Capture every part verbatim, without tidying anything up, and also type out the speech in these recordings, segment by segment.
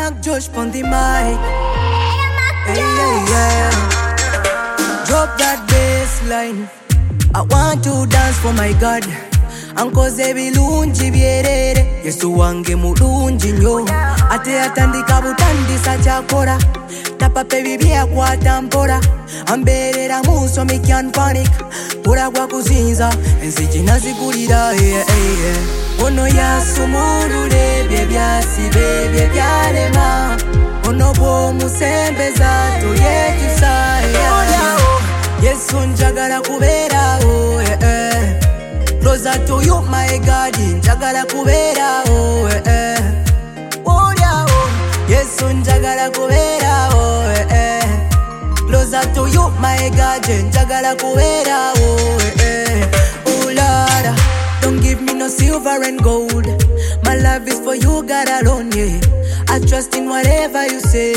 Mark Josh on the mic. Hey, yeah, yeah. Drop that bass line. I want to dance for my God. Ankoze bilungi byerere Yesu wange mulungi nnyo ate atandika butandisa kyakora tapape bibya kwatampora amberera muso me can panic pura kwa kuzinza enziji nazigulira yeah, yeah, yeah. Ono yasumulule bye byasibe bye byalema ono bwo musembeza tuyekyusa yeah, yeah. Yesu njagala kubeerawo yeah, yeah. Closer to you, my God, njagala kubera oh eh. Oh yeah oh, Yesu njagala kubera oh eh. Closer to you, my God, njagala kubera oh eh. Oh Lord, don't give me no silver and gold. My love is for you, God alone, yeah. I trust in whatever you say.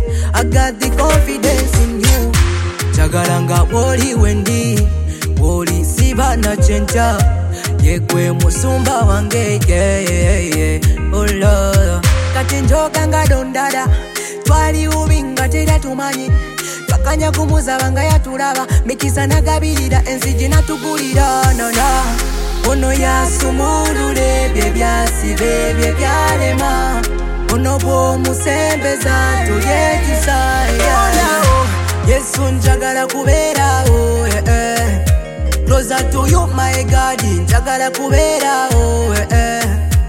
I got the confidence in you. Njagala nga woli wendi, woli siba na chencha. Yekwe musumba wange yeah, yeah, yeah. Oh Lord kati njoka nga dondada twali ubinga tera tumanyi twakanya kumuza banga yatulaba mikisa nagabirira enziji natugulira nana ono yasumulule bye byasibe bye byalema ono bwo musembeza tuyekyusa yeah, yeah. Yesu njagala kubeera oh yeah. Closer to you, my God, njagala kubera oh eh.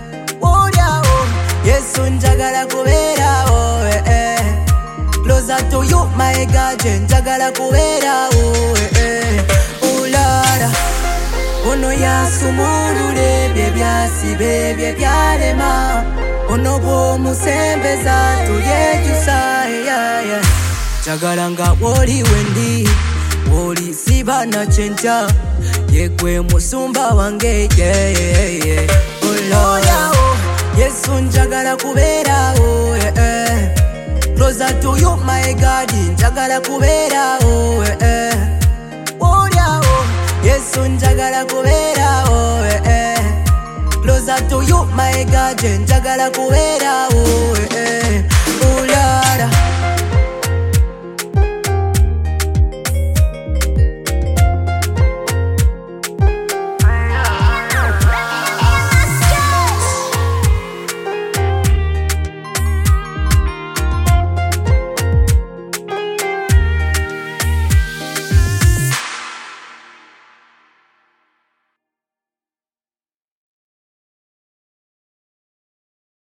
Oh yeah oh, Yesu njagala kubera oh eh. Closer to you, my God, njagala kubera oh eh. Oh Lord, ono yasumulule bye byasibe bye byalema ono bwo musembeza tuyekyusa yeah, yeah. Njagala nga woli wendi woli siba na chencha yekwe musumba wange yeah, yeah, yeah. Oh Lord oh, Yesu njagala kubera oh eh. Closer to you, my God, njagala kubera oh eh. Oh yeah oh, Yesu njagala kubera oh eh. Closer to you, my God, njagala kubera oh eh. Oh Lord